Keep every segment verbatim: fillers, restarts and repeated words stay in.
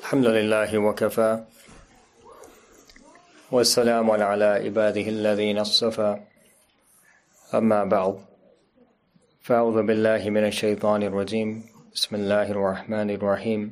الحمد لله وكفى والسلام على عباده الذين اصطفى أما بعد فأعوذ بالله من الشيطان الرجيم بسم الله الرحمن الرحيم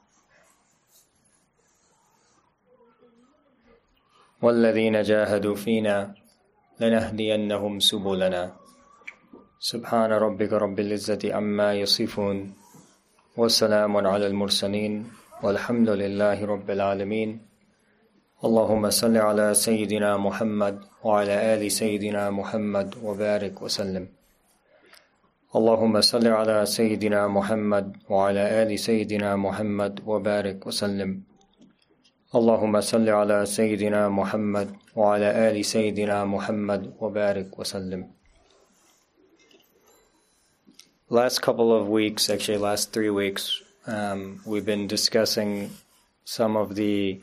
والذين جاهدوا فينا لنهدينهم سبلنا سبحان ربك رب العزة عما يصفون والسلام على المرسلين والحمد لله رب العالمين اللهم صل على سيدنا محمد وعلى آل سيدنا محمد وبارك وسلم اللهم صل على سيدنا محمد وعلى آل سيدنا محمد وبارك وسلم اللهم صل على سيدنا محمد وعلى آل سيدنا محمد وبارك وسلم. Last couple of weeks, actually last three weeks, um, we've been discussing some of the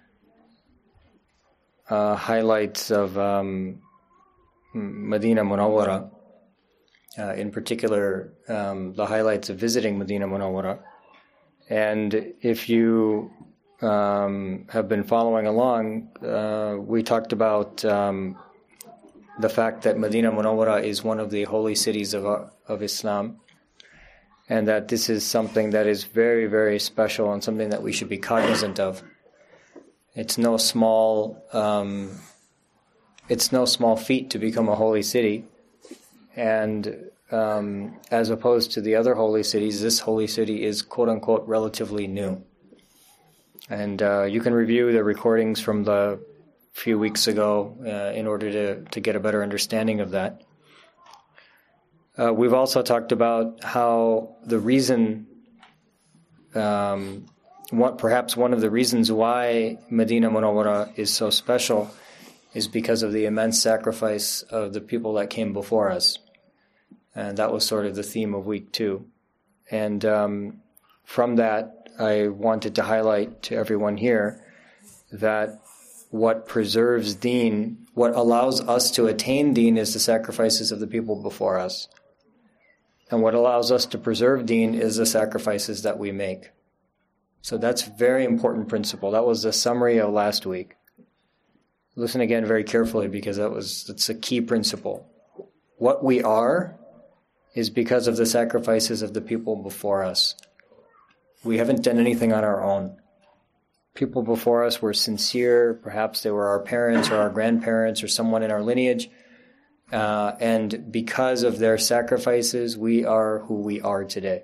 uh, highlights of um, Medina Munawwara, uh, in particular um, the highlights of visiting Medina Munawwara. And if you um, have been following along, uh, we talked about um, the fact that Medina Munawwara is one of the holy cities of, of Islam, and that this is something that is very, very special and something that we should be cognizant of. It's no small, um, it's no small feat to become a holy city, and um, as opposed to the other holy cities, this holy city is quote unquote relatively new. And uh, you can review the recordings from the few weeks ago uh, in order to to get a better understanding of that. Uh, we've also talked about how the reason, um, what, perhaps one of the reasons why Medina Munawwara is so special is because of the immense sacrifice of the people that came before us. And that was sort of the theme of week two. And um, from that, I wanted to highlight to everyone here that what preserves Deen, what allows us to attain Deen is the sacrifices of the people before us. And what allows us to preserve Deen is the sacrifices that we make. So that's a very important principle. That was the summary of last week. Listen again very carefully, because that was that's a key principle. What we are is because of the sacrifices of the people before us. We haven't done anything on our own. People before us were sincere. Perhaps they were our parents or our grandparents or someone in our lineage. Uh, and because of their sacrifices, we are who we are today.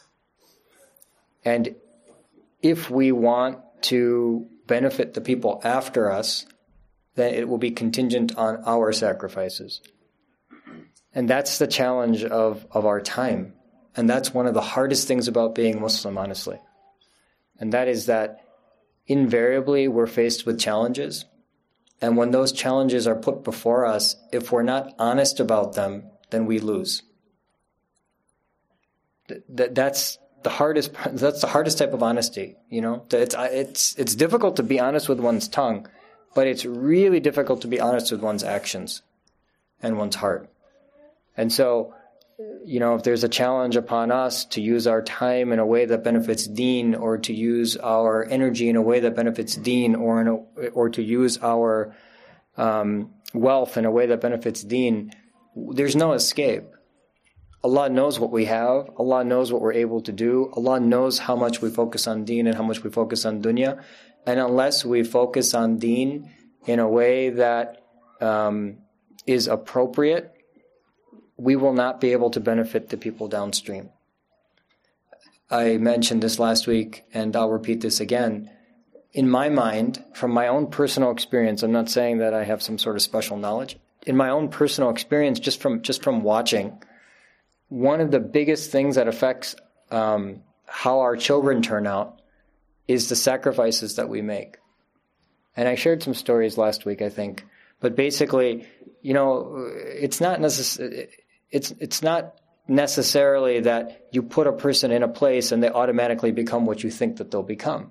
And if we want to benefit the people after us, then it will be contingent on our sacrifices. And that's the challenge of, of our time. And that's one of the hardest things about being Muslim, honestly. And that is that invariably we're faced with challenges. And when those challenges are put before us, if we're not honest about them, then we lose. That that's the hardest. That's the hardest type of honesty. You know, it's it's it's difficult to be honest with one's tongue, but it's really difficult to be honest with one's actions and one's heart. And so, you know, if there's a challenge upon us to use our time in a way that benefits Deen, or to use our energy in a way that benefits Deen, or in a, or to use our um, wealth in a way that benefits Deen, there's no escape. Allah knows what we have. Allah knows what we're able to do. Allah knows how much we focus on Deen and how much we focus on dunya. And unless we focus on Deen in a way that um, is appropriate, we will not be able to benefit the people downstream. I mentioned this last week, and I'll repeat this again. In my mind, from my own personal experience, I'm not saying that I have some sort of special knowledge. In my own personal experience, just from just from watching, one of the biggest things that affects um, how our children turn out is the sacrifices that we make. And I shared some stories last week, I think. But basically, you know, it's not necessarily... It's it's not necessarily that you put a person in a place and they automatically become what you think that they'll become.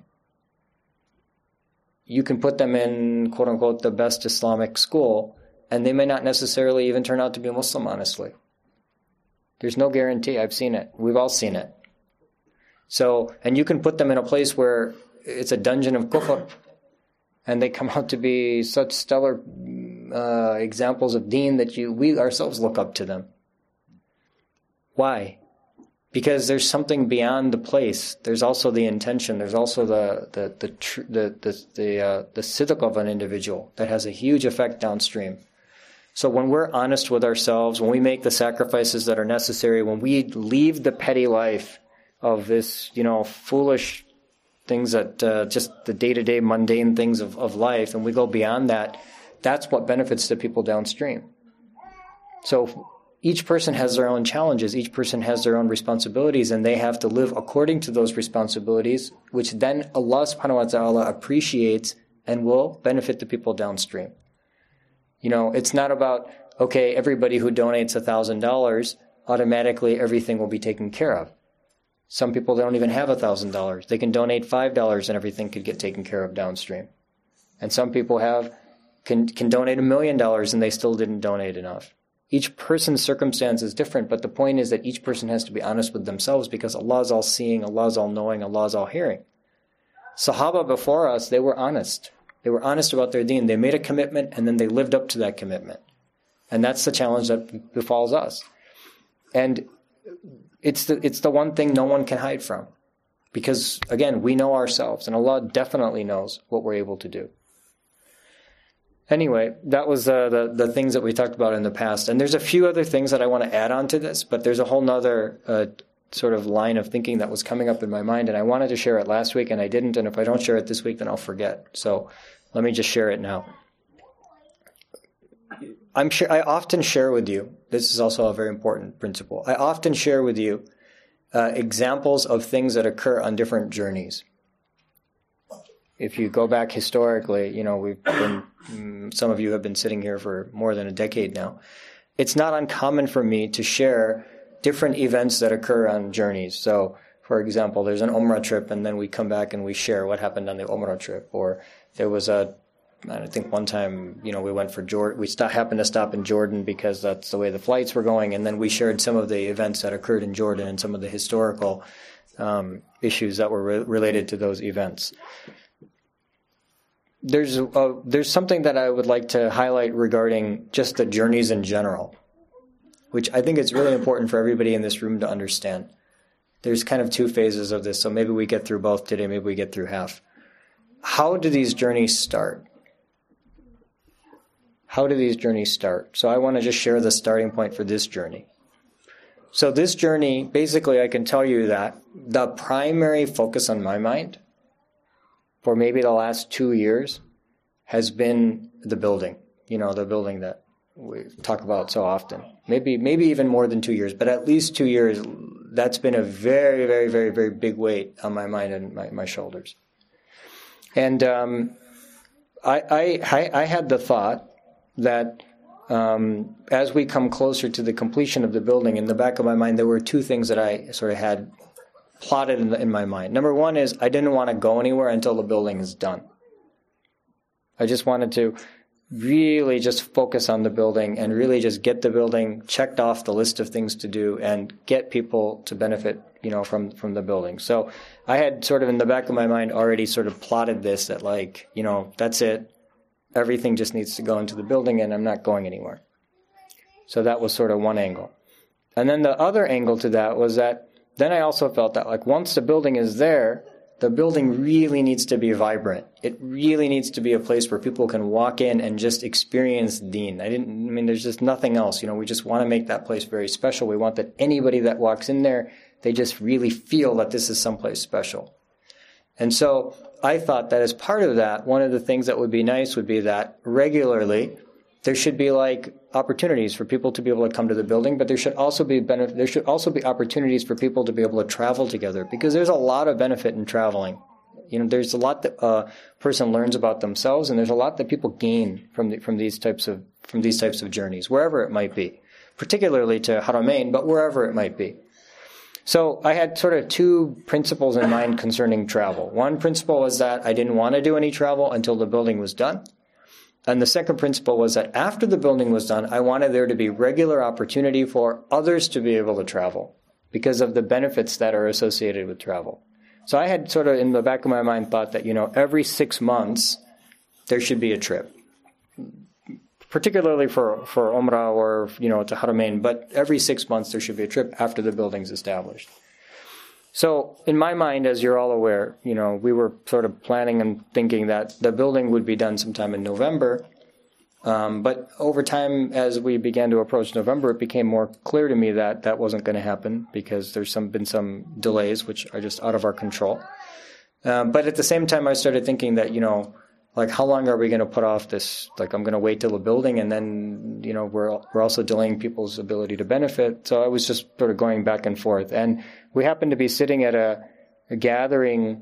You can put them in, quote unquote, the best Islamic school, and they may not necessarily even turn out to be Muslim, honestly. There's no guarantee. I've seen it. We've all seen it. So, and you can put them in a place where it's a dungeon of kufr. And they come out to be such stellar uh, examples of deen that you, we ourselves look up to them. Why? Because there's something beyond the place. There's also the intention. There's also the the the tr- the the the, uh, the sidq of an individual that has a huge effect downstream. So when we're honest with ourselves, when we make the sacrifices that are necessary, when we leave the petty life of this, you know, foolish things that uh, just the day-to-day mundane things of, of life, and we go beyond that, that's what benefits the people downstream. So each person has their own challenges, each person has their own responsibilities, and they have to live according to those responsibilities, which then Allah subhanahu wa ta'ala appreciates and will benefit the people downstream. You know, it's not about, okay, everybody who donates a thousand dollars, automatically everything will be taken care of. Some people don't even have a thousand dollars. They can donate five dollars and everything could get taken care of downstream. And some people have can can donate a million dollars and they still didn't donate enough. Each person's circumstance is different, but the point is that each person has to be honest with themselves, because Allah is all seeing, Allah is all knowing, Allah is all hearing. Sahaba before us, they were honest. They were honest about their deen. They made a commitment and then they lived up to that commitment. And that's the challenge that befalls us. And It's the it's the one thing no one can hide from. Because, again, we know ourselves, and Allah definitely knows what we're able to do. Anyway, that was uh, the, the things that we talked about in the past. And there's a few other things that I want to add on to this, but there's a whole nother uh, sort of line of thinking that was coming up in my mind, and I wanted to share it last week, and I didn't, and if I don't share it this week, then I'll forget. So let me just share it now. I'm sure I often share with you, this is also a very important principle, I often share with you uh, examples of things that occur on different journeys. If you go back historically, you know, we've been, some of you have been sitting here for more than a decade now. It's not uncommon for me to share different events that occur on journeys. So, for example, there's an Umrah trip, and then we come back and we share what happened on the Umrah trip. Or there was a I think one time, you know, we went for Jordan. We st- happened to stop in Jordan because that's the way the flights were going, and then we shared some of the events that occurred in Jordan and some of the historical um, issues that were re- related to those events. There's a, there's something that I would like to highlight regarding just the journeys in general, which I think is really important for everybody in this room to understand. There's kind of two phases of this, so maybe we get through both today, maybe we get through half. How do these journeys start? How do these journeys start? So I want to just share the starting point for this journey. So this journey, basically I can tell you that the primary focus on my mind for maybe the last two years has been the building. You know, the building that we talk about so often. Maybe maybe even more than two years, but at least two years, that's been a very, very, very, very big weight on my mind and my, my shoulders. And um, I, I, I had the thought that um, as we come closer to the completion of the building, in the back of my mind, there were two things that I sort of had plotted in, the, in my mind. Number one is I didn't want to go anywhere until the building is done. I just wanted to really just focus on the building and really just get the building checked off the list of things to do and get people to benefit, you know, from, from the building. So I had sort of in the back of my mind already sort of plotted this that, like, you know, that's it. Everything just needs to go into the building and I'm not going anywhere. So that was sort of one angle. And then the other angle to that was that then I also felt that, like, once the building is there, the building really needs to be vibrant. It really needs to be a place where people can walk in and just experience Deen. I didn't, I mean, there's just nothing else. You know, we just want to make that place very special. We want that anybody that walks in there, they just really feel that this is someplace special. And so I thought that as part of that, one of the things that would be nice would be that regularly there should be like opportunities for people to be able to come to the building, but there should also be benefit, there should also be opportunities for people to be able to travel together, because there's a lot of benefit in traveling. You know, there's a lot that a person learns about themselves, and there's a lot that people gain from the, from these types of from these types of journeys, wherever it might be, particularly to Haramain, but wherever it might be. So I had sort of two principles in mind concerning travel. One principle was that I didn't want to do any travel until the building was done. And the second principle was that after the building was done, I wanted there to be regular opportunity for others to be able to travel because of the benefits that are associated with travel. So I had sort of in the back of my mind thought that, you know, every six months there should be a trip, particularly for, for Umrah or, you know, to Haramain, but every six months there should be a trip after the building's established. So in my mind, as you're all aware, you know, we were sort of planning and thinking that the building would be done sometime in November. Um, but over time, as we began to approach November, it became more clear to me that that wasn't going to happen because there's some been some delays which are just out of our control. Um, but at the same time, I started thinking that, you know, like, how long are we going to put off this? Like, I'm going to wait till the building, and then, you know, we're we're also delaying people's ability to benefit. So I was just sort of going back and forth. And we happened to be sitting at a, a gathering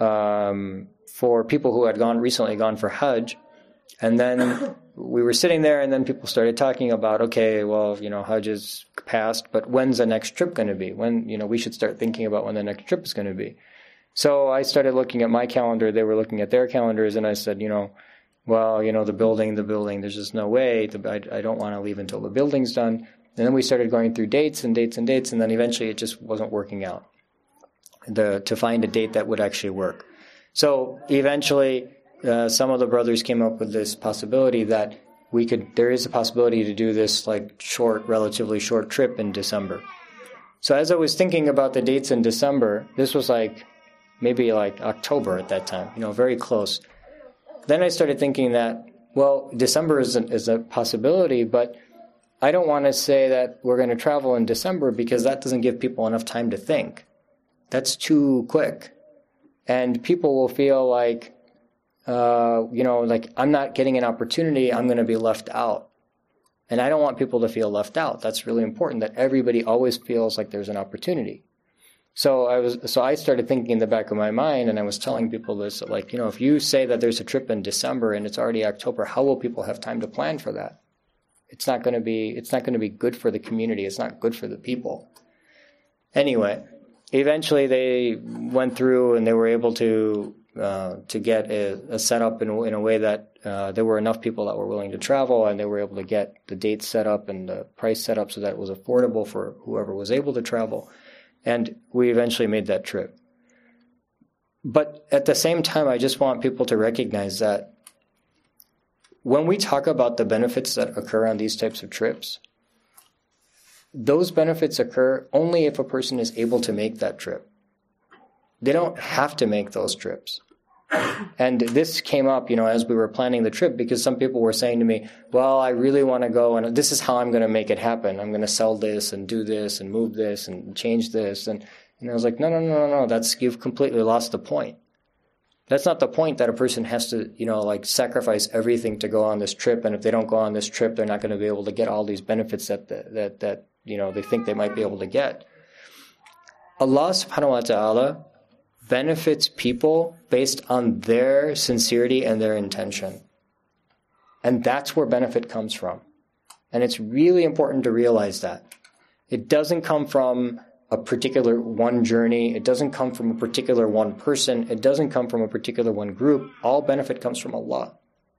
um, for people who had gone recently gone for Hajj. And then we were sitting there, and then people started talking about, okay, well, you know, Hajj is past, but when's the next trip going to be? When, you know, we should start thinking about when the next trip is going to be. So I started looking at my calendar, they were looking at their calendars, and I said, you know, well, you know, the building, the building, there's just no way, the, I, I don't want to leave until the building's done. And then we started going through dates and dates and dates, and then eventually it just wasn't working out the, to find a date that would actually work. So eventually uh, some of the brothers came up with this possibility that we could, there is a possibility to do this like short, relatively short trip in December. So as I was thinking about the dates in December, this was like, maybe like October at that time, you know, very close. Then I started thinking that, well, December is a, is a possibility, but I don't want to say that we're going to travel in December because that doesn't give people enough time to think. That's too quick. And people will feel like, uh, you know, like I'm not getting an opportunity, I'm going to be left out. And I don't want people to feel left out. That's really important, that everybody always feels like there's an opportunity. So I was, so I started thinking in the back of my mind, and I was telling people this, like, you know, if you say that there's a trip in December and it's already October, how will people have time to plan for that? It's not going to be, it's not going to be good for the community. It's not good for the people. Anyway, eventually they went through and they were able to uh, to get a, a setup in, in a way that uh, there were enough people that were willing to travel, and they were able to get the dates set up and the price set up so that it was affordable for whoever was able to travel. And we eventually made that trip. But at the same time, I just want people to recognize that when we talk about the benefits that occur on these types of trips, those benefits occur only if a person is able to make that trip. They don't have to make those trips. And this came up, you know, as we were planning the trip, because some people were saying to me, well, I really want to go, and this is how I'm going to make it happen. I'm going to sell this and do this and move this and change this. And, and I was like, no, no, no, no, no, that's, you've completely lost the point. That's not the point, that a person has to, you know, like sacrifice everything to go on this trip. And if they don't go on this trip, they're not going to be able to get all these benefits that, that, that, you know, they think they might be able to get. Allah subhanahu wa ta'ala benefits people based on their sincerity and their intention. And that's where benefit comes from. And it's really important to realize that. It doesn't come from a particular one journey. It doesn't come from a particular one person. It doesn't come from a particular one group. All benefit comes from Allah.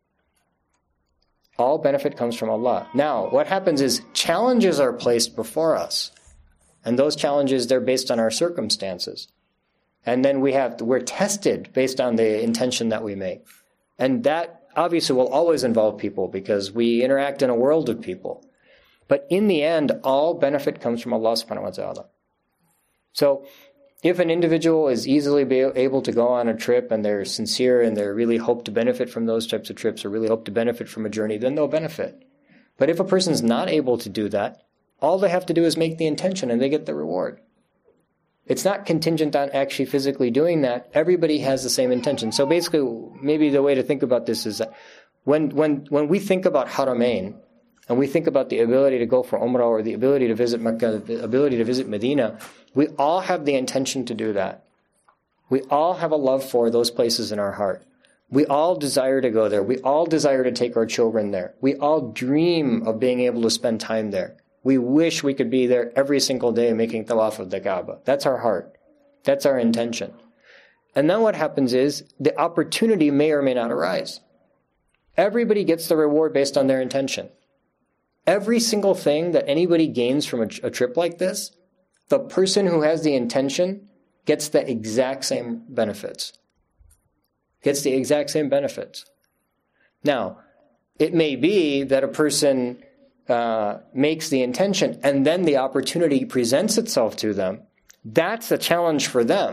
All benefit comes from Allah. Now, what happens is challenges are placed before us. And those challenges, they're based on our circumstances. And then we have, we're tested based on the intention that we make. And that obviously will always involve people because we interact in a world of people. But in the end, all benefit comes from Allah subhanahu wa ta'ala. So if an individual is easily be able to go on a trip and they're sincere and they really hope to benefit from those types of trips or really hope to benefit from a journey, then they'll benefit. But if a person's not able to do that, all they have to do is make the intention and they get the reward. It's not contingent on actually physically doing that. Everybody has the same intention. So basically, maybe the way to think about this is that when when when we think about Haramain, and we think about the ability to go for Umrah or the ability to visit Mecca, the ability to visit Medina, we all have the intention to do that. We all have a love for those places in our heart. We all desire to go there. We all desire to take our children there. We all dream of being able to spend time there. We wish we could be there every single day making tawaf of the Kaaba. That's our heart. That's our intention. And then what happens is the opportunity may or may not arise. Everybody gets the reward based on their intention. Every single thing that anybody gains from a, a trip like this, the person who has the intention gets the exact same benefits. Gets the exact same benefits. Now, it may be that a person uh, makes the intention and then the opportunity presents itself to them. That's a challenge for them.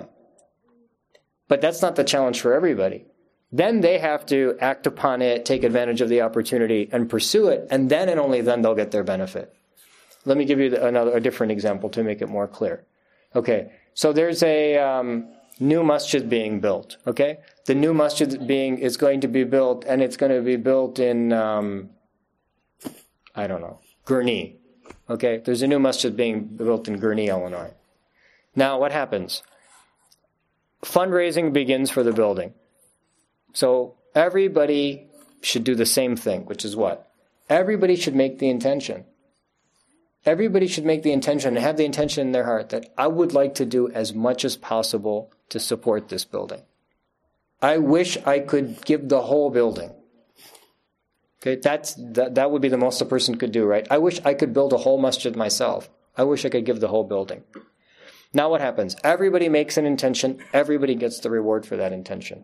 But that's not the challenge for everybody. Then they have to act upon it, take advantage of the opportunity, and pursue it, and then and only then they'll get their benefit. Let me give you another, a different example to make it more clear. Okay, so there's a um, new masjid being built. Okay, the new masjid being is going to be built, and it's going to be built in um, I don't know, Gurnee. Okay, there's a new masjid being built in Gurnee, Illinois. Now, what happens? Fundraising begins for the building. So everybody should do the same thing, which is what? Everybody should make the intention. Everybody should make the intention and have the intention in their heart that I would like to do as much as possible to support this building. I wish I could give the whole building. Okay, that's that, that would be the most a person could do, right? I wish I could build a whole masjid myself. I wish I could give the whole building. Now what happens? Everybody makes an intention. Everybody gets the reward for that intention.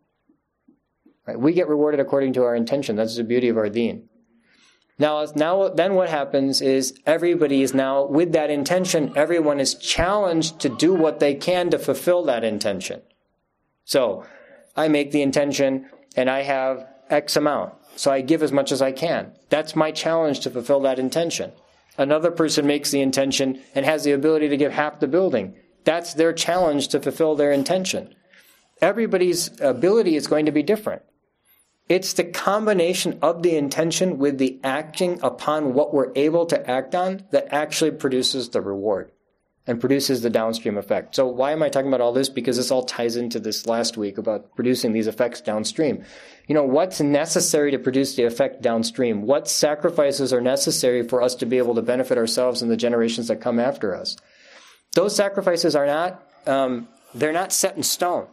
Right? We get rewarded according to our intention. That's the beauty of our deen. Now, now, then what happens is everybody is now, with that intention, everyone is challenged to do what they can to fulfill that intention. So, I make the intention and I have X amount. So I give as much as I can. That's my challenge to fulfill that intention. Another person makes the intention and has the ability to give half the building. That's their challenge to fulfill their intention. Everybody's ability is going to be different. It's the combination of the intention with the acting upon what we're able to act on that actually produces the reward and produces the downstream effect. So why am I talking about all this? Because this all ties into this last week about producing these effects downstream. You know, what's necessary to produce the effect downstream? What sacrifices are necessary for us to be able to benefit ourselves and the generations that come after us? Those sacrifices are not, um, they're not set in stone.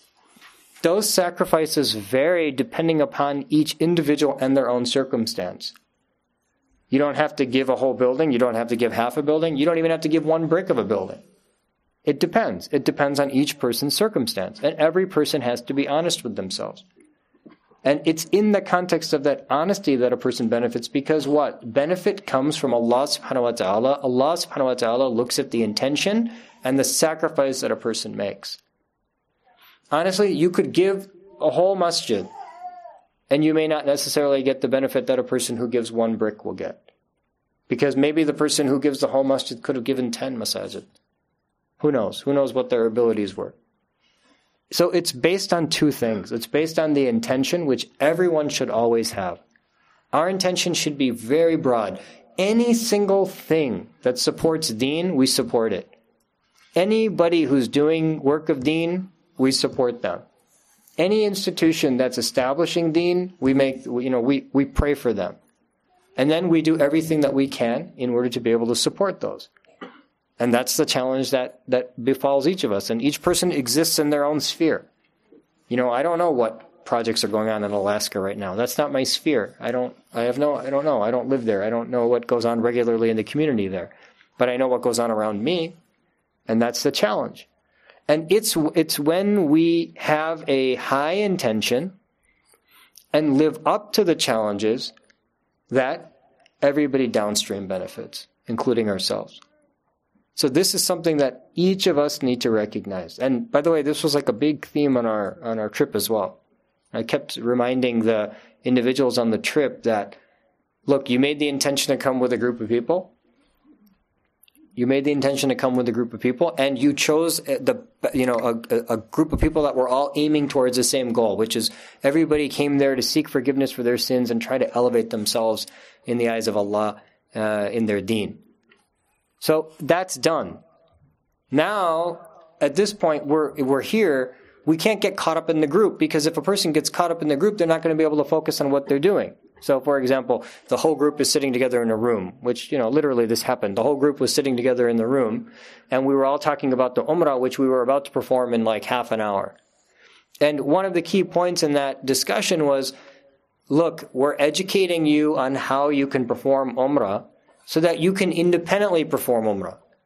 Those sacrifices vary depending upon each individual and their own circumstance. You don't have to give a whole building. You don't have to give half a building. You don't even have to give one brick of a building. It depends. It depends on each person's circumstance. And every person has to be honest with themselves. And it's in the context of that honesty that a person benefits, because what? Benefit comes from Allah subhanahu wa ta'ala. Allah subhanahu wa ta'ala looks at the intention and the sacrifice that a person makes. Honestly, you could give a whole masjid, and you may not necessarily get the benefit that a person who gives one brick will get. Because maybe the person who gives the whole masjid could have given ten masajid. Who knows? Who knows what their abilities were? So it's based on two things. It's based on the intention, which everyone should always have. Our intention should be very broad. Any single thing that supports deen, we support it. Anybody who's doing work of deen, we support them. Any institution that's establishing deen, we make, you know, we, we pray for them. And then we do everything that we can in order to be able to support those. And that's the challenge that, that befalls each of us. And each person exists in their own sphere. You know, I don't know what projects are going on in Alaska right now. That's not my sphere. I don't, I have no, I don't know. I don't live there. I don't know what goes on regularly in the community there. But I know what goes on around me. And that's the challenge. And it's it's when we have a high intention and live up to the challenges that everybody downstream benefits, including ourselves. So this is something that each of us need to recognize. And by the way, this was like a big theme on our on our trip as well. I kept reminding the individuals on the trip that, look, you made the intention to come with a group of people. You made the intention to come with a group of people, and you chose the, you know, a, a group of people that were all aiming towards the same goal, which is everybody came there to seek forgiveness for their sins and try to elevate themselves in the eyes of Allah uh, in their deen. So that's done. Now, at this point, we're we're here. We can't get caught up in the group, because if a person gets caught up in the group, they're not going to be able to focus on what they're doing. So, for example, the whole group is sitting together in a room, which, you know, literally this happened. The whole group was sitting together in the room, and we were all talking about the Umrah, which we were about to perform in like half an hour. And one of the key points in that discussion was, look, we're educating you on how you can perform Umrah so that you can independently perform Umrah.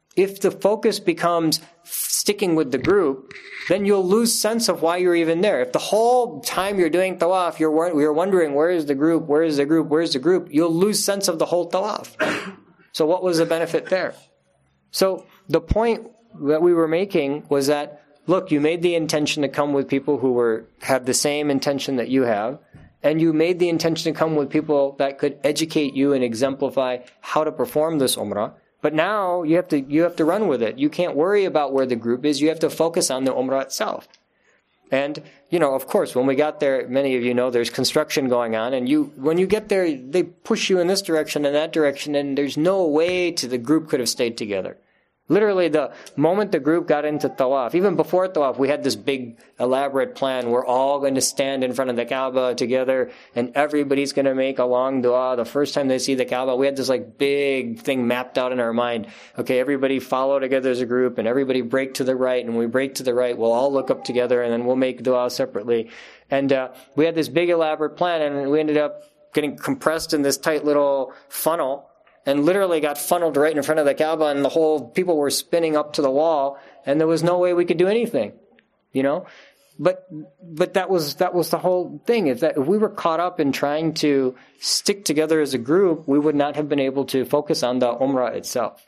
if the focus becomes sticking with the group, then you'll lose sense of why you're even there. If the whole time you're doing tawaf, you're, you're wondering, where is the group, where is the group, where is the group, you'll lose sense of the whole tawaf. So what was the benefit there? So the point that we were making was that, look, you made the intention to come with people who were have the same intention that you have, and you made the intention to come with people that could educate you and exemplify how to perform this umrah. But now you have to you have to run with it. You can't worry about where the group is. You have to focus on the umrah itself. And, you know, of course, when we got there, many of you know there's construction going on, and you when you get there, they push you in this direction and that direction, and there's no way to the group could have stayed together. Literally, the moment the group got into tawaf, even before tawaf, we had this big, elaborate plan. We're all going to stand in front of the Kaaba together, and everybody's going to make a long dua the first time they see the Kaaba. We had this like big thing mapped out in our mind. Okay, everybody follow together as a group, and everybody break to the right, and when we break to the right, we'll all look up together, and then we'll make dua separately. And uh, we had this big, elaborate plan, and we ended up getting compressed in this tight little funnel, and literally got funneled right in front of the Kaaba, and the whole people were spinning up to the wall, and there was no way we could do anything, you know. But but that was that was the whole thing. Is that if we were caught up in trying to stick together as a group, we would not have been able to focus on the umrah itself.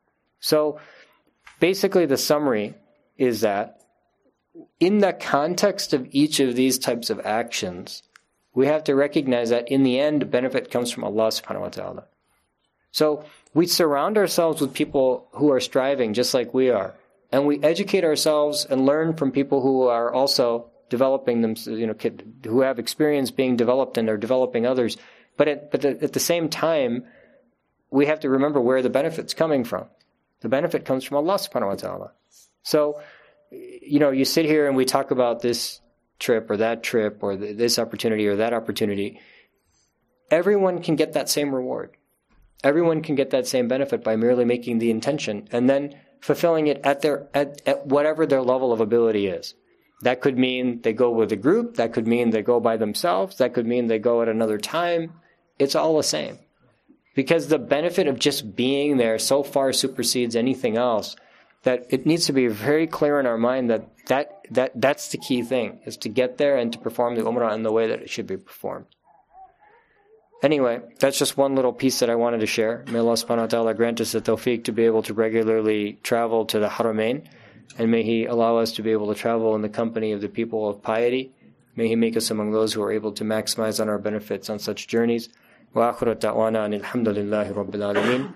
So basically, the summary is that in the context of each of these types of actions, we have to recognize that in the end, benefit comes from Allah subhanahu wa ta'ala. So we surround ourselves with people who are striving just like we are, and we educate ourselves and learn from people who are also developing them, you know, who have experience being developed and are developing others. But at, but at the same time, we have to remember where the benefit's coming from. The benefit comes from Allah subhanahu wa ta'ala. So, you know, you sit here and we talk about this trip or that trip or this opportunity or that opportunity. Everyone can get that same reward. Everyone can get that same benefit by merely making the intention and then fulfilling it at their at, at whatever their level of ability is. That could mean they go with a group. That could mean they go by themselves. That could mean they go at another time. It's all the same. Because the benefit of just being there so far supersedes anything else that it needs to be very clear in our mind that, that, that that's the key thing, is to get there and to perform the umrah in the way that it should be performed. Anyway, that's just one little piece that I wanted to share. May Allah subhanahu wa ta'ala grant us the tawfiq to be able to regularly travel to the Haramain, and may He allow us to be able to travel in the company of the people of piety. May He make us among those who are able to maximize on our benefits on such journeys. Wa akhiru da'wana alhamdulillahi rabbil alameen.